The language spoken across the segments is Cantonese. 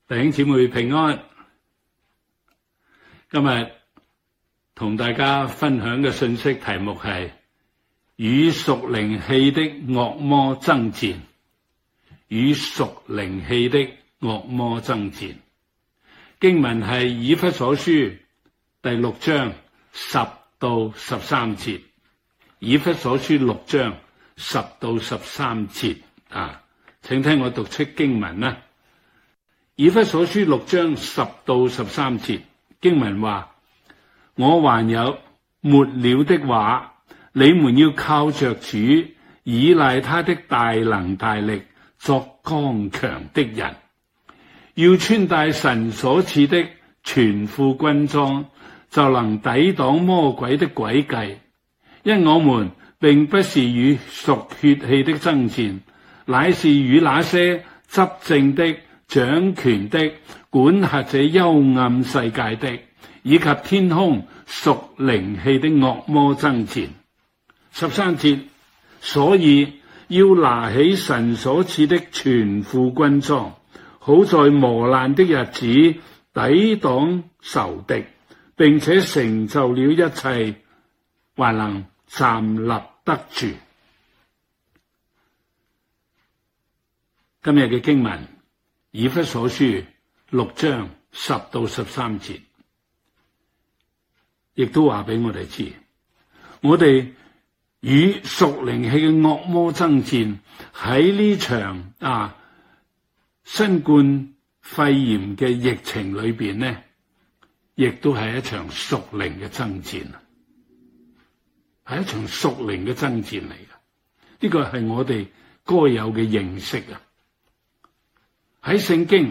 弟兄姊妹平安。今日同大家分享嘅信息題目係與屬靈氣的惡魔爭戰。與屬靈氣的惡魔爭戰。經文係以弗所書第6章10到13節。以弗所書6章10到13節請聽我讀出經文啦。以弗所書6章10到13節，經文話：我還有末了的話，你們要靠着主，倚賴他的大能大力，作剛強的人，要穿戴神所賜的全副軍裝，就能抵擋魔鬼的詭計。因我們並不是與屬血氣的爭戰，乃是與那些執政的、掌權的、管轄這幽暗世界的，以及天空屬靈氣的惡魔爭戰。13節，所以要拿起神所賜的全副軍裝，好在磨難的日子抵擋仇敵，並且成就了一切，還能站立得住。今日嘅經文，以弗所書6章10到13節，亦都話俾我哋知，我哋與屬靈氣嘅惡魔爭戰。喺呢場新冠肺炎嘅疫情裏邊呢，亦都係一場屬靈嘅爭戰，係一場屬靈嘅爭戰嚟嘅。呢個係我哋該有嘅認識啊！喺聖經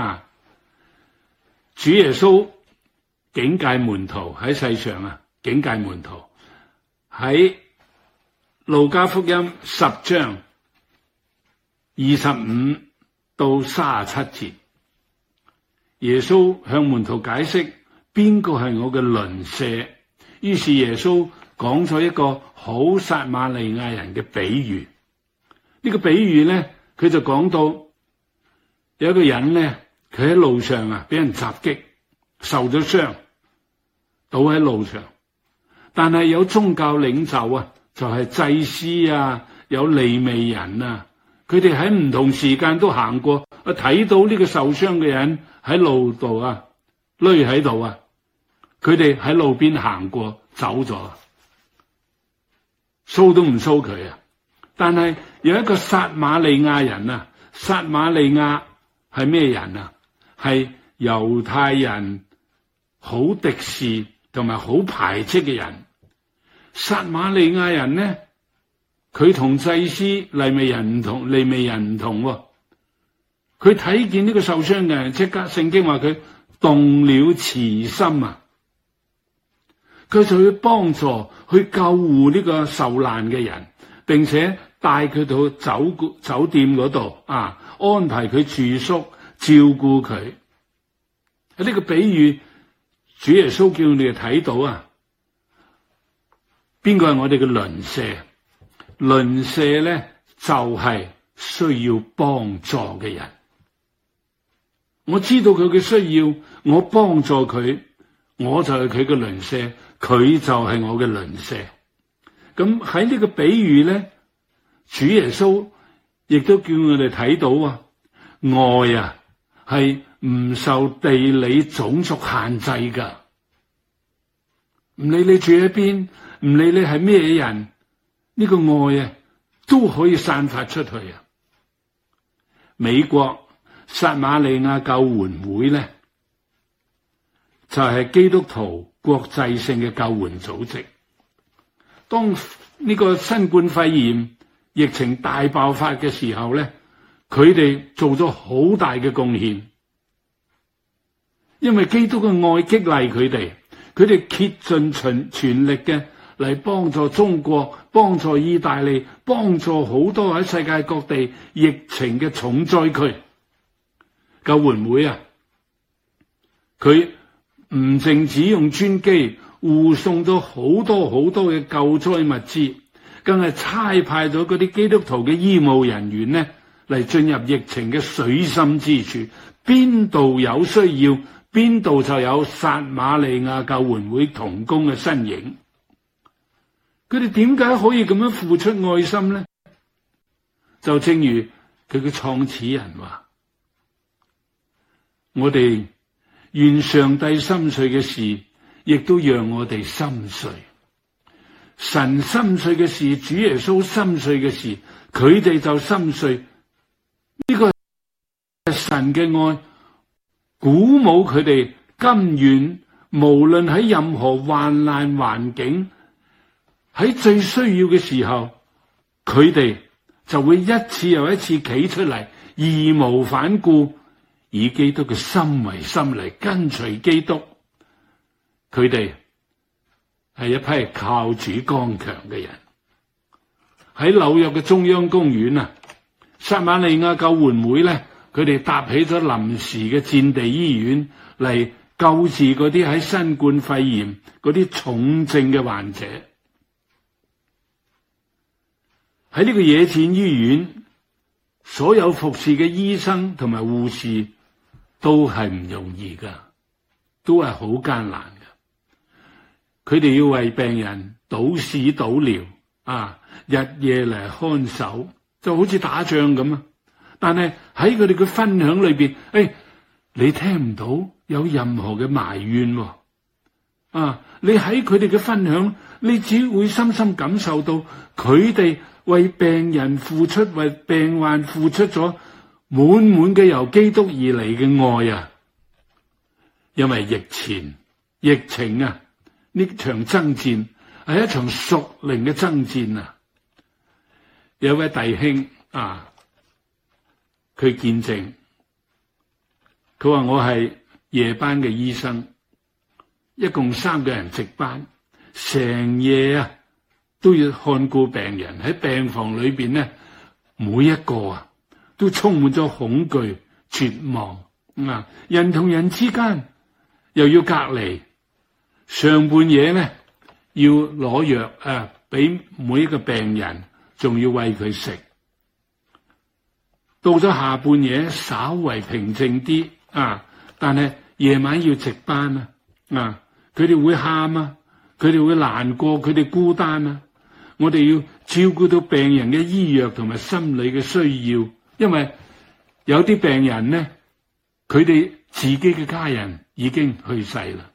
主耶穌警戒門徒喺世上警戒門徒喺路加福音10章25到37節，耶穌向門徒解釋邊個係我嘅鄰舍。於是耶穌講咗一個好撒瑪利亞人嘅比喻。呢個比喻呢，佢就講到有一個人呢，佢喺路上俾人襲擊，受咗傷，倒喺路上。但係有宗教領袖就係祭司有利未人佢哋喺唔同時間都行過，睇到呢個受傷嘅人喺路度匿喺度佢哋喺路邊行過走咗，騷都唔騷佢但係有一個撒瑪利亞人撒瑪利亞係咩人係猶太人好敵視同埋好排斥嘅人。撒瑪利亞人呢，佢同祭司利未人唔同，佢睇見呢個受傷嘅人，即刻聖經話佢動了慈心佢就去幫助去救護呢個受難嘅人，並且帶佢到酒店嗰度安排佢住宿，照顧佢。呢個比喻，主耶穌叫你哋睇到邊個係我哋嘅鄰舍？鄰舍咧就係需要幫助嘅人。我知道佢嘅需要，我幫助佢，我就係佢嘅鄰舍，佢就係我嘅鄰舍。咁喺呢個比喻咧，主耶穌亦都叫我哋睇到愛係唔受地理種族限制噶，唔理你住喺邊，唔理你係咩人，呢個愛都可以散發出去美國撒瑪利亞救援會咧，就係基督徒國際性嘅救援組織。當呢個新冠肺炎疫情大爆發嘅時候咧，佢哋做咗好大嘅貢獻，因為基督嘅愛激勵佢哋竭盡全力嘅嚟幫助中國，幫助意大利，幫助好多喺世界各地疫情嘅重災區。救援會佢唔淨止用專機護送咗好多嘅救災物資，更係差派咗嗰啲基督徒嘅醫務人員呢， 嚟進入疫情嘅水深之處，邊度有需要，邊度就有撒瑪利亞救援會同工嘅身影。佢哋點解可以咁樣付出愛心呢？就正如佢嘅創始人話：我哋願上帝心碎嘅事，亦都讓我哋心碎。神心碎嘅事，主耶穌心碎嘅事，佢哋就心碎。呢個係神嘅愛，鼓舞佢哋甘願，無論喺任何患難環境，喺最需要嘅時候，佢哋就會一次又一次企出嚟，義無反顧，以基督嘅心為心嚟跟隨基督。佢哋係一批靠主剛強嘅人。喺紐約嘅中央公園啊，撒瑪利亞救援會咧，佢哋搭起咗臨時嘅戰地醫院嚟救治嗰啲喺新冠肺炎嗰啲重症嘅患者。喺呢個野戰醫院，所有服侍嘅醫生同埋護士都係唔容易噶，都係好艱難嘅。佢哋要為病人倒屎倒尿啊，日夜嚟看守，就好似打仗咁啊。但係喺佢哋嘅分享裏邊，你聽唔到有任何嘅埋怨啊！你喺佢哋嘅分享，你只會深深感受到佢哋為病人付出，為病患付出咗滿滿嘅由基督而嚟嘅愛啊！因為疫情啊，呢場爭戰係一場屬靈嘅爭戰啊！有位弟兄啊，佢見證，佢話我係夜班嘅醫生，一共3個人值班，成夜啊都要看顧病人。喺病房裏邊呢，每一個啊都充滿咗恐懼、絕望啊！人同人之間又要隔離，上半夜呢要攞藥啊俾每一個病人，仲要餵佢食。到咗下半夜稍為平靜啲啊，但係夜晚要值班啊，佢哋會喊啊，佢哋會難過，佢哋孤單啊。我哋要照顧到病人嘅醫藥同埋心理嘅需要，因為有啲病人呢，佢哋自己嘅家人已經去世啦，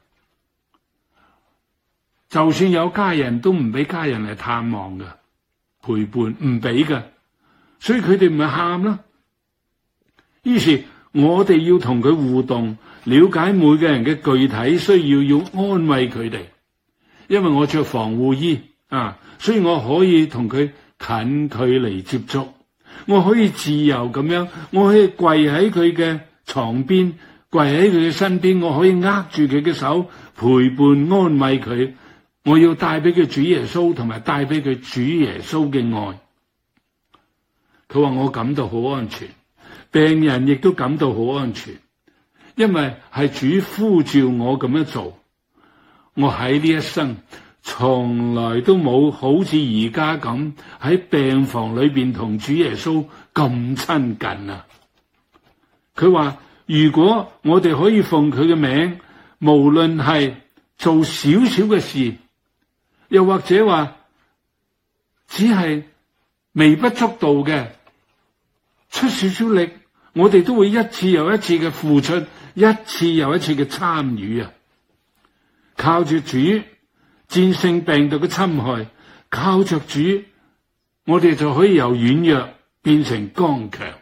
就算有家人都唔俾家人嚟探望噶，陪伴唔俾噶，所以佢哋咪喊啦。於是我哋要同佢互動，了解每個人嘅具體需要，要安慰佢哋。因為我着防護衣啊，所以我可以同佢近距離接觸，我可以自由咁樣，我可以跪喺佢嘅床邊，跪喺佢嘅身邊，我可以握住佢嘅手，陪伴安慰佢。我要帶俾佢主耶穌，同埋帶俾佢主耶穌嘅愛。佢話我感到好安全，病人亦都感到好安全，因為係主呼召我咁樣做。我喺呢一生從來都冇好似而家咁喺病房裏邊同主耶穌咁親近啊！佢話如果我哋可以奉佢嘅名，無論係做少少嘅事，又或者話只係微不足道嘅，出少少力，我哋都會一次又一次嘅付出，一次又一次嘅參與啊！靠住主戰勝病毒嘅侵害，靠着主，我哋就可以由軟弱變成剛強。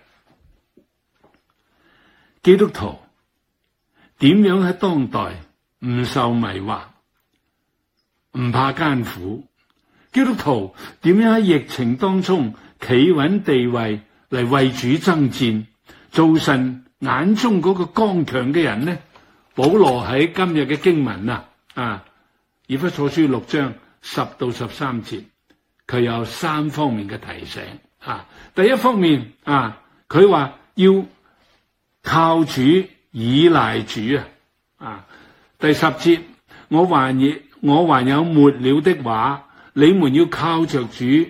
基督徒點樣喺當代唔受迷惑，唔怕艱苦？基督徒點樣喺疫情當中企穩地位嚟為主爭戰，做神眼中嗰個剛強嘅人呢？保羅喺今日嘅經文以弗所書6章10到13節，佢有3方面嘅提醒第一方面佢話要靠主，依賴主第10節，我還有末了的話，你們要靠着主，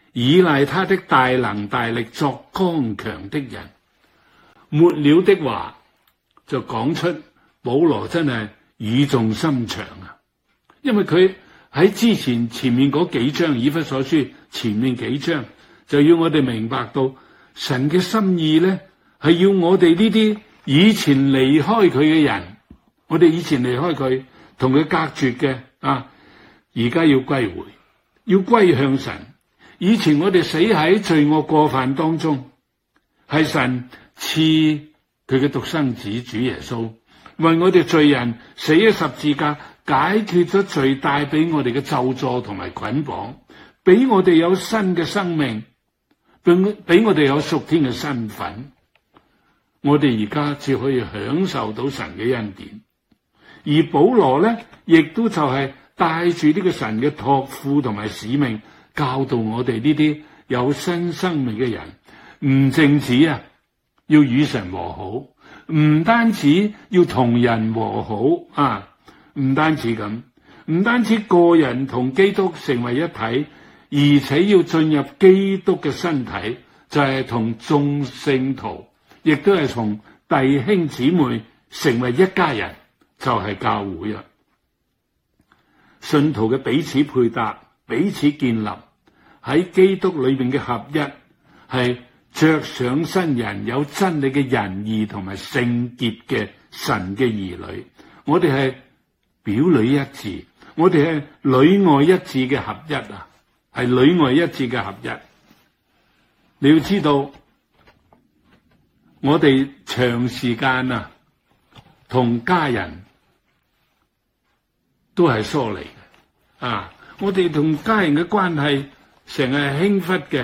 倚賴他的大能大力作剛強的人。末了的話就講出保羅真係語重心長啊，因為佢喺前面嗰幾章以弗所書前面幾章就要我哋明白到神嘅心意咧，係要我哋呢啲以前離開佢嘅人，我哋以前離開佢同佢隔絕嘅而家要歸回，要歸向神。以前我哋死喺罪惡過犯當中，係神賜佢嘅獨生子主耶穌為我哋罪人死喺十字架，解決咗罪帶俾我哋嘅咒詛同埋捆綁，俾我哋有新嘅生命，俾我哋有屬天嘅身份。我哋而家只可以享受到神嘅恩典，而保羅咧亦都就係帶住呢個神嘅託付同埋使命，教導我哋呢啲有新生命嘅人，唔淨止要與神和好，唔單止要同人和好唔單止咁，唔單止個人同基督成為一體，而且要進入基督嘅身體，就係同眾聖徒，亦都係同弟兄姊妹成為一家人，就係教會啊。信徒嘅彼此配搭，彼此建立，喺基督裏面嘅合一，係着上新人，有真理嘅仁義同埋聖潔嘅神嘅兒女。我哋係表裏一致，我哋係裏外一致嘅合一係裏外一致嘅合一。你要知道，我哋長時間同家人都係疏離嘅我哋同家人嘅關係成日輕忽嘅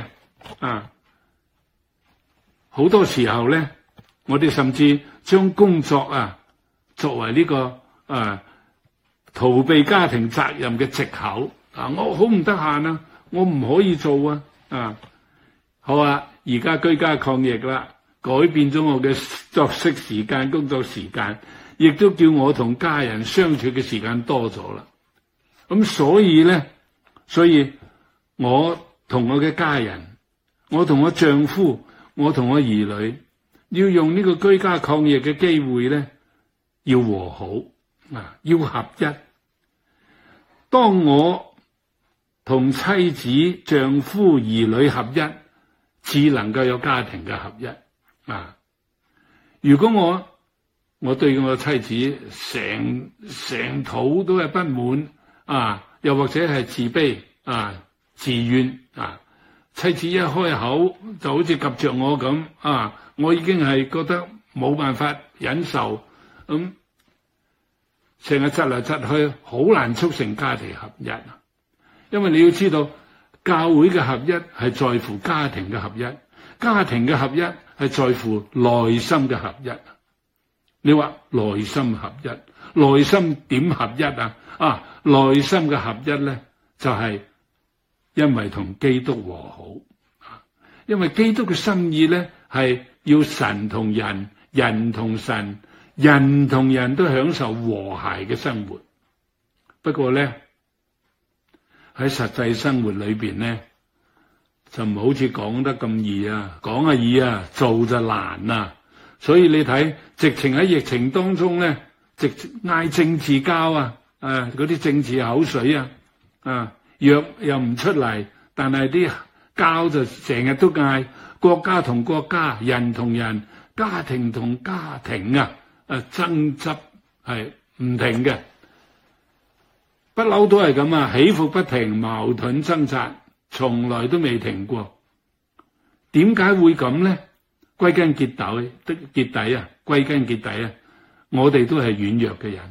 好多時候咧，我哋甚至將工作作為呢個逃避家庭責任嘅藉口我好唔得閒我唔可以做好而家居家抗疫啦，改變咗我嘅作息時間、工作時間，亦都叫我同家人相處嘅時間多咗啦。咁所以我同我嘅家人，我同我丈夫，我同我兒女，要用呢個居家抗疫嘅機會咧，要和好要合一。當我同妻子、丈夫、兒女合一，至能夠有家庭嘅合一如果我對我妻子成肚都係不滿又或者係自卑自怨妻子一開口就好似及着我咁我已經係覺得冇辦法忍受，咁成日窒嚟窒去，好難促成家庭合一。因為你要知道，教會嘅合一係在乎家庭嘅合一，家庭嘅合一係在乎內心嘅合一。你話內心合一，內心點合一內心嘅合一咧，就係因為同基督和好因為基督嘅心意咧係要神同人，人同神，人同人都享受和諧嘅生活。不過咧喺實際生活裏邊咧，就唔好似講得咁易講易做就難所以你睇，直情喺疫情當中咧，直嗌政治交嗰啲政治口水藥又唔出嚟，但係啲交就成日都嗌，國家同國家，人同人，家庭同家庭爭執係唔停嘅，不嬲都係咁起伏不停，矛盾掙扎，從來都未停過。點解會咁咧？歸根結底我哋都係軟弱嘅人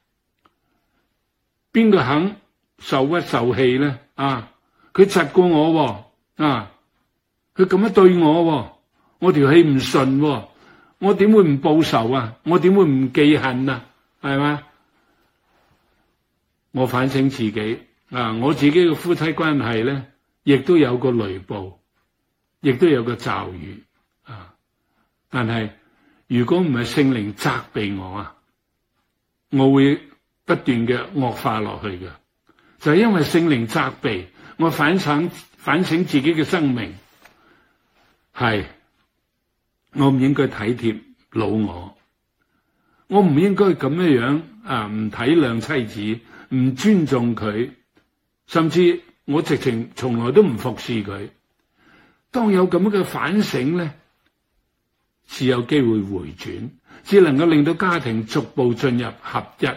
邊個肯受屈受氣咧？佢窒過我佢咁樣對我我條氣唔順我點會唔報仇我點會唔記恨係嘛？我反省自己我自己嘅夫妻關係咧，亦都有個雷暴，亦都有個驟雨但係如果唔係聖靈責備我會不斷嘅惡化落去嘅。就係因為聖靈責備我，反省反省自己嘅生命，係我唔應該體貼老我唔應該咁樣唔體諒妻子，唔尊重佢，甚至我直情從來都唔服侍佢。當有咁樣嘅反省咧，是有機會回轉，只能夠令到家庭逐步進入合一。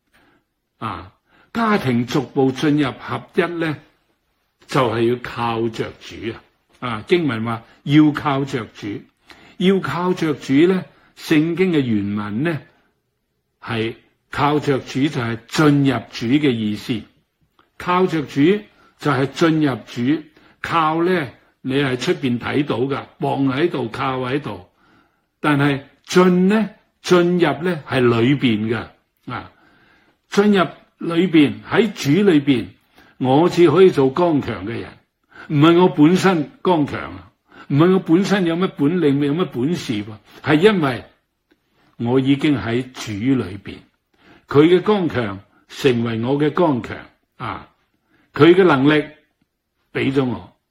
家庭逐步進入合一咧，就係要靠着主經文話要靠着主，要靠着主咧，聖經嘅原文咧係靠着主就係進入主嘅意思。靠着主就係進入主，靠咧你係出邊睇到噶，傍喺度靠喺度，但係進入咧係裏邊嘅進入裏邊，喺主裏邊，我只可以做剛強嘅人，唔係我本身剛強唔係我本身有乜本領，有乜本事喎，係因為我已經喺主裏邊，佢嘅剛強成為我嘅剛強佢嘅能力俾咗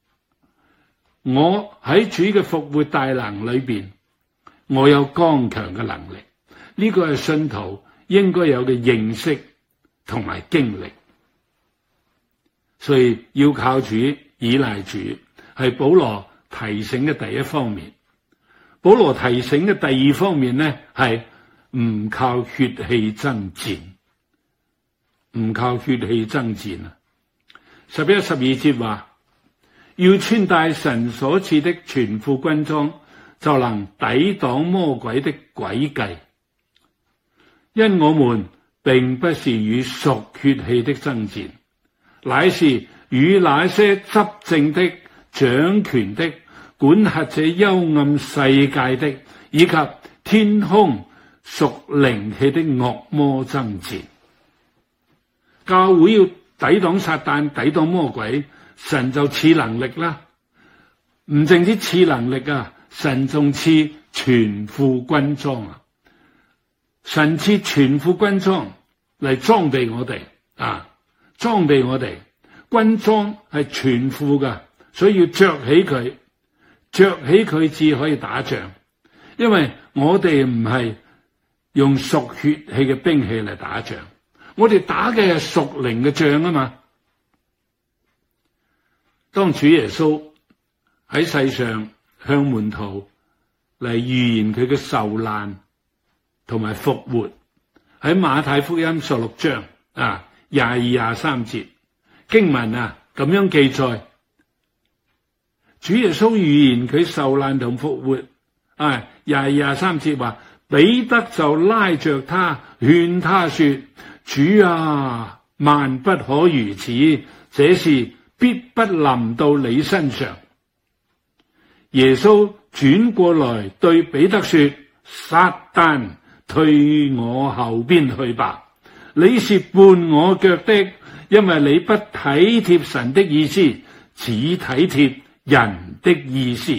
我喺主嘅復活大能裏邊，我有剛強嘅能力。呢個係信徒應該有嘅認識同埋經歷，所以要靠主，依賴主，係保羅提醒嘅第一方面。保羅提醒嘅第二方面呢，係唔靠血氣爭戰，唔靠血氣爭戰11、12節話，要穿戴神所賜的全副軍裝，就能抵擋魔鬼的詭計。因我們並不是與屬血氣的爭戰，乃是與那些執政的、掌權的、管轄這幽暗世界的，以及天空屬靈氣的惡魔爭戰。教會要抵擋撒旦、抵擋魔鬼，神就賜能力啦。唔淨止賜能力神仲賜全副軍裝神賜全副軍裝嚟裝備我哋裝備我哋。軍裝係全副噶，所以要着起佢至可以打仗。因為我哋唔係用屬血氣嘅兵器嚟打仗，我哋打嘅係屬靈嘅仗嘛。當主耶穌喺世上向門徒嚟預言佢嘅受難同埋復活，喺馬太福音16章22、23節經文咁樣記載，主耶穌預言佢受難同復活22、23節話，彼得就拉着他勸他說，主啊，萬不可如此，這事必不臨到你身上。耶穌轉過來對彼得說，撒旦，退我後邊去吧，你是絆我腳的，因為你不體貼神的意思，只體貼人的意思。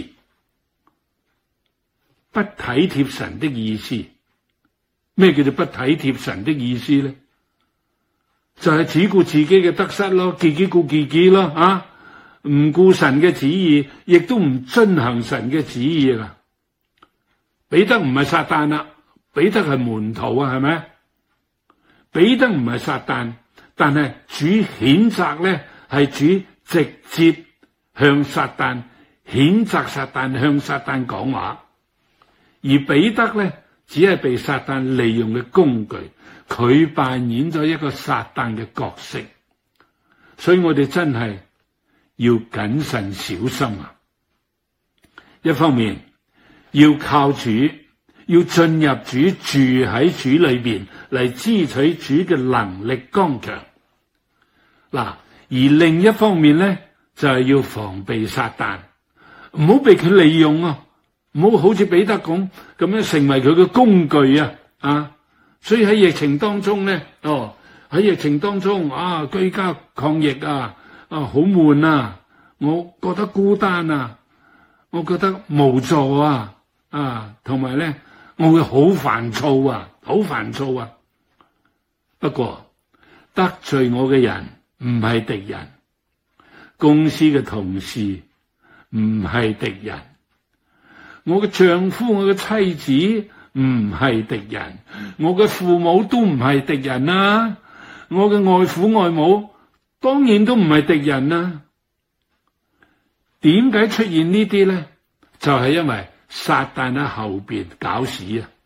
不體貼神的意思，咩叫做不體貼神的意思呢？就係只顧自己嘅得失咯，自己顧自己咯唔顧神嘅旨意，亦都唔遵行神嘅旨意啦。彼得唔係撒旦啦，彼得係門徒係咪？彼得唔係撒旦，但係主譴責咧，係主直接向撒旦譴責撒旦，向撒旦講話。而彼得咧，只係被撒旦利用嘅工具，佢扮演咗一個撒旦嘅角色。所以我哋真係要謹慎小心一方面要靠主，要進入主，住喺主裏邊嚟支取主嘅能力剛強。而另一方面咧，就係要防備撒旦，唔好被佢利用唔好好似彼得咁樣成為佢嘅工具所以喺疫情當中咧，喺疫情當中居家抗疫好悶我覺得孤單我覺得無助同埋咧我會好煩躁不過得罪我嘅人唔係敵人， 公司嘅同事唔係敵人，我嘅丈夫、我嘅妻子唔係敵人，我嘅父母都唔係敵人啦，我嘅外父外母當然都唔係敵人啦。點解出現呢啲咧？就係因為撒旦喺後邊搞事啊！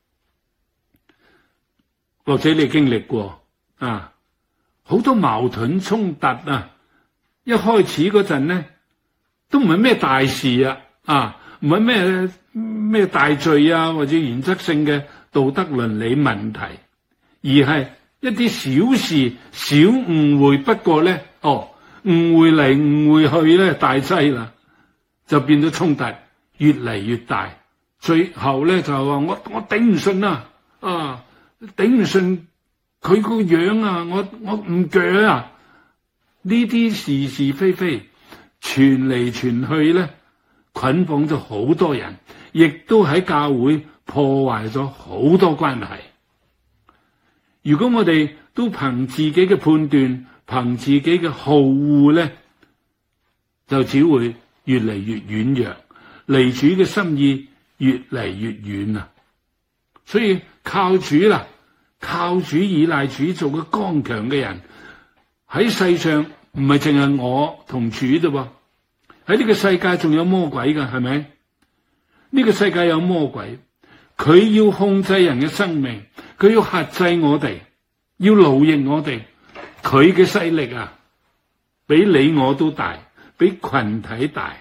或者你經歷過啊，好多矛盾衝突啊！一開始嗰陣咧，都唔係咩大事啊，唔係咩大罪啊，或者原則性嘅道德倫理問題，而係一啲小事、小誤會。不過咧，誤會嚟誤會去咧，大劑啦，就變咗衝突越嚟越大。最後咧就話我頂唔順啦，頂唔順佢個樣啊，我唔鋸啊！呢啲是是非非傳嚟傳去咧，捆綁咗好多人，亦都喺教會破壞咗好多關係。如果我哋都憑自己嘅判斷，憑自己嘅好惡咧，就只會越嚟越軟弱，離主嘅心意越嚟越遠啊！所以靠主啦，靠主依賴主做個剛強嘅人。喺世上唔係淨係我同主啫喎，喺呢個世界仲有魔鬼噶，係咪？呢個世界有魔鬼，佢要控制人嘅生命，佢要轄制我哋，要奴役我哋。佢嘅勢力啊，比你我都大，比群體大。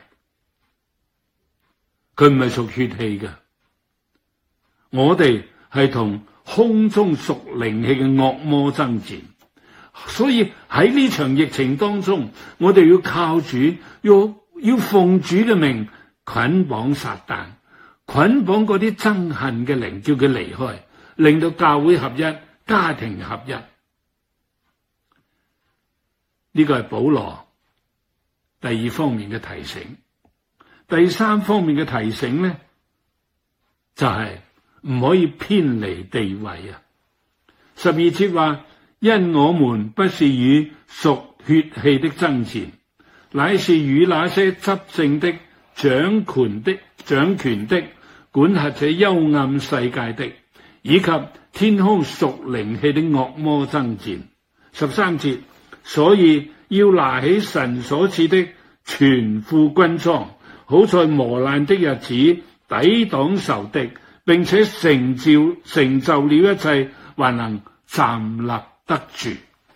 佢唔係屬血氣嘅，我哋係同空中屬靈氣嘅惡魔爭戰。所以喺呢場疫情當中，我哋要靠主，要奉主嘅命捆綁撒旦，捆綁嗰啲憎恨嘅靈，叫佢離開，令到教會合一，家庭合一。呢個係保羅第二方面嘅提醒。第三方面嘅提醒咧，就係唔可以偏離地位啊。12節話，因我們不是與屬血氣的爭戰，乃是與那些執政的、掌權的、管轄這幽暗世界的，以及天空屬靈氣的惡魔爭戰。13節，所以要拿起神所賜的全副軍裝，好在磨難的日子抵擋仇敵，並且成就了一切，還能站立得住。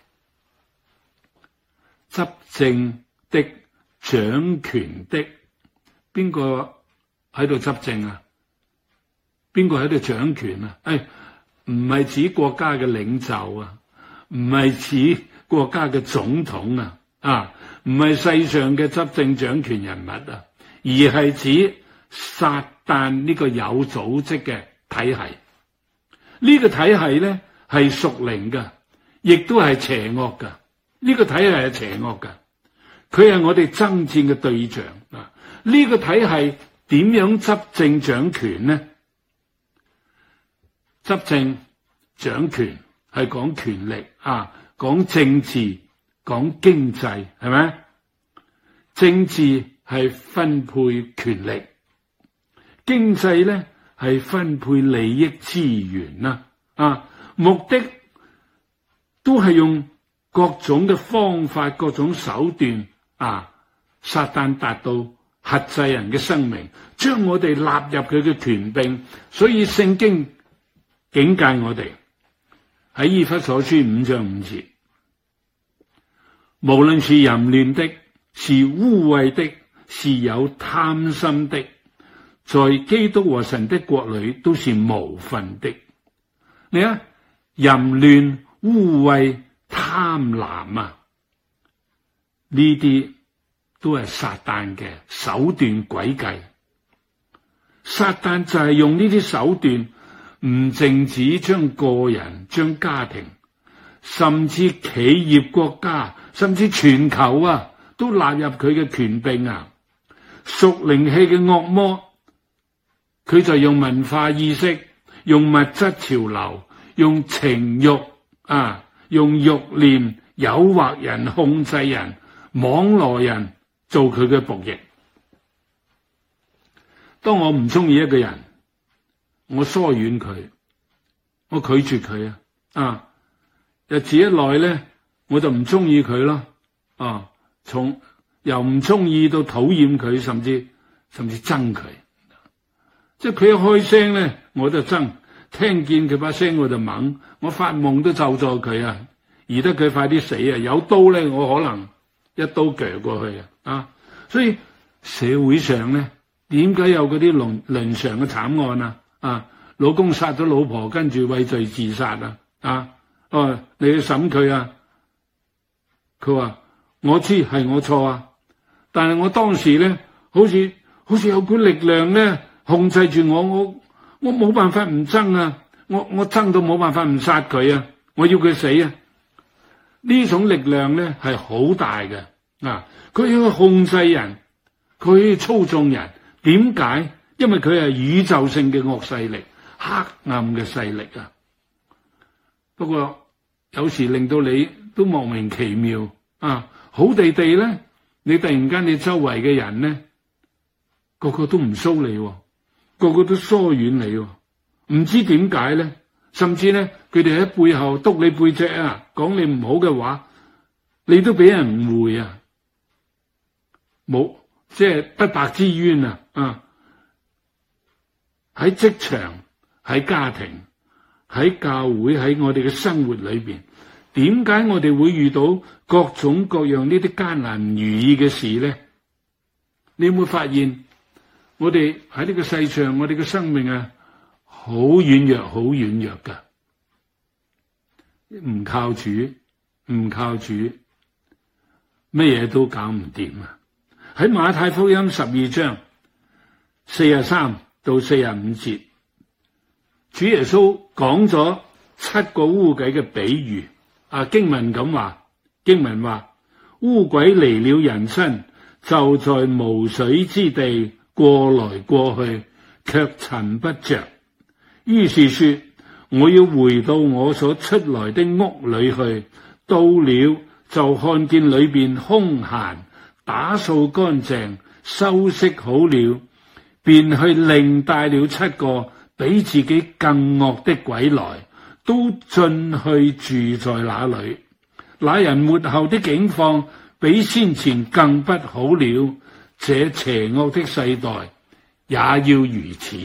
執政的、掌權的，邊個喺度執政啊？邊個喺度掌權啊？唔係指國家嘅領袖啊，唔係指國家嘅總統啊，唔係世上嘅執政掌權人物啊，而係指撒旦呢個有組織嘅體系。呢個體系咧係屬靈嘅，亦都係邪惡嘅。呢個體系係邪惡嘅，佢係我哋爭戰嘅對象啊！呢個體系點樣執政掌權呢？執政掌權係講權力啊，講政治，講經濟，係咪？政治係分配權力，經濟咧係分配利益資源啦，目的都係用各種嘅方法、各種手段撒旦達到轄制人嘅生命，將我哋納入佢嘅權柄。所以聖經警戒我哋喺以弗所書5章5節，無論是淫亂的，是污穢的，是有貪心的，在基督和神的國裏都是無分的。你睇，淫亂、污穢、貪婪呢啲都係撒旦嘅手段詭計。撒旦就係用呢啲手段，唔淨止將個人、將家庭，甚至企業、國家，甚至全球都納入佢嘅權柄屬靈氣嘅惡魔，佢就用文化意識，用物質潮流，用情慾用慾念誘惑人、控制人， 網羅人做佢嘅僕役。當我唔中意一個人，我疏遠佢，我拒絕佢日子一耐咧，我就唔中意佢咯。從由唔中意到討厭佢，甚至憎佢。即係佢一開聲咧，我就憎；聽見佢把聲我就猛。我發夢都咒詛佢宜得佢快啲死有刀咧，我可能一刀鋸過去所以社會上咧，點解有嗰啲倫常嘅慘案老公殺咗老婆，跟住畏罪自殺你去審佢佢話我知係我錯但係我當時咧，好似有股力量咧控制住我冇辦法唔憎我憎到冇辦法唔殺佢我要佢死呢種力量咧係好大嘅佢要控制人，佢要操縱人。點解？因為佢係宇宙性嘅惡勢力，黑暗嘅勢力不過有時令到你都莫名其妙好地地咧，你突然間你周圍嘅人咧，個個都唔騷你個個都疏遠你唔知點解咧，甚至咧佢哋喺背後督你背脊講你唔好嘅話，你都俾人誤會冇即係不白之冤喺職場、喺家庭、喺教會、喺我哋嘅生活裏邊，點解我哋會遇到各種各樣呢啲艱難唔如意嘅事咧？你有冇發現我哋喺呢個世上，我哋嘅生命好軟弱，好軟弱噶，唔靠主，乜嘢都搞唔掂喺馬太福音12章43到45節，主耶穌講咗7個污鬼嘅比喻經文話污鬼離了人身，就在無水之地過來過去，卻尋不着。於是說，我要回到我所出來的屋裏去，到了就看見裏邊空閒，打掃乾淨，收拾好了，便去另帶了7個比自己更惡的鬼來，都進去住在那裏。那人末後的境況比先前更不好了，這邪惡的世代也要如此。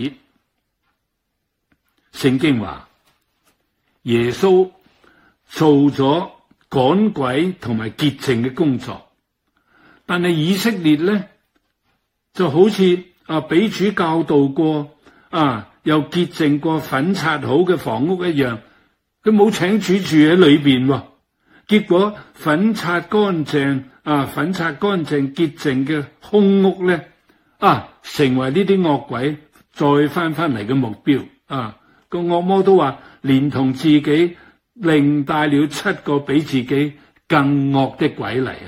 聖經話耶穌做咗趕鬼同埋潔淨嘅工作，但係以色列咧就好似俾主教導過又潔淨過粉刷好嘅房屋一樣，佢冇請主住喺裏邊結果粉刷乾淨潔淨嘅空屋咧成為呢啲惡鬼再翻嚟嘅目標個惡魔都話連同自己另帶了7個比自己更惡的鬼嚟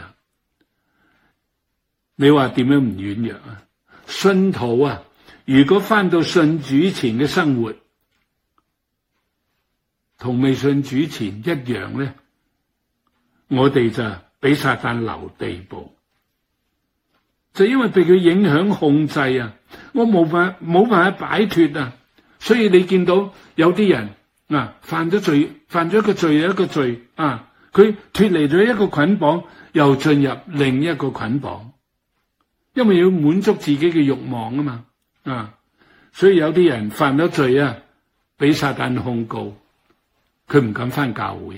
你話點樣唔軟弱信徒如果翻到信主前嘅生活同未信主前一樣咧，我哋就俾撒旦留地步，就因為被佢影響控制我冇辦法擺脫所以你見到有啲人犯咗一個罪又一個罪佢脫離咗一個捆綁，又進入另一個捆綁，因為要滿足自己嘅慾望嘛所以有啲人犯咗罪俾撒旦控告，佢唔敢返教會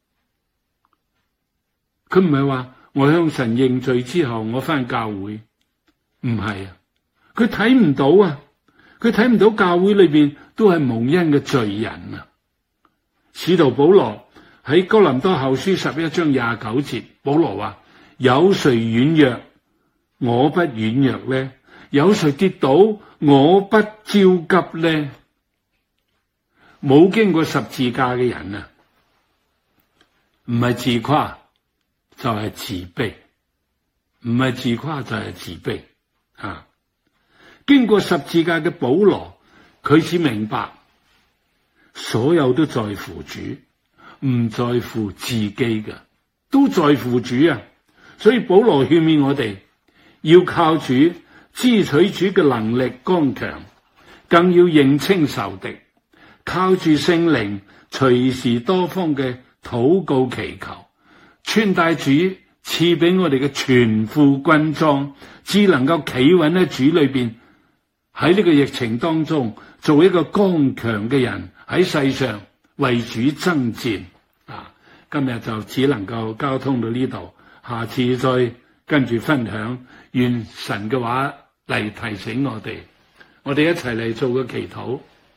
佢唔係話我向神認罪之後我返教會，唔係佢睇唔到佢睇唔到教會裏邊都係蒙恩嘅罪人使徒保羅喺哥林多後書11章29節，保羅話有誰軟弱我不軟弱呢？有誰跌倒我不焦急呢？冇經過十字架嘅人唔係自誇就係自卑，唔係自誇就係自卑經過十字架嘅保羅，佢只明白所有都在乎主，唔在乎自己嘅，都在乎主所以保羅勸勉我哋要靠主，支取主嘅能力剛強，更要認清仇敵，靠住聖靈隨時多方嘅禱告祈求，穿戴主賜俾我哋嘅全副軍裝，只能夠企穩喺主裏邊，喺呢個疫情當中做一個剛強嘅人，喺世上為主爭戰。今日就只能夠交通到呢度，下次再跟住分享，願神嘅話嚟提醒我哋一齊嚟做個祈禱。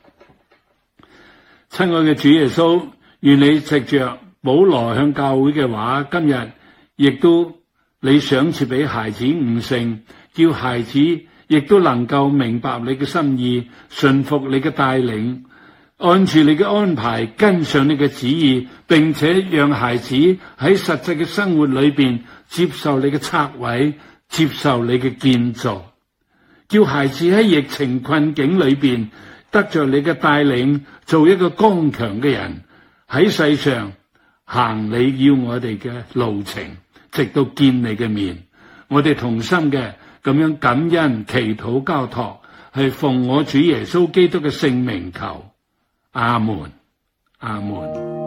親愛嘅主耶穌，願你藉着保羅向教會嘅話，今日亦都你賞賜俾孩子悟性，叫孩子亦都能夠明白你嘅心意，順服你嘅帶領，按住你嘅安排跟上你嘅旨意，並且讓孩子喺實際嘅生活裏邊接受你嘅策劃，接受你嘅建造，叫孩子喺疫情困境裏邊得着你嘅帶領，做一個剛強嘅人，喺世上行你要我哋嘅路程，直到見你嘅面。我哋同心嘅咁樣感恩祈禱交託，係奉我主耶穌基督嘅聖名求。阿門，阿門。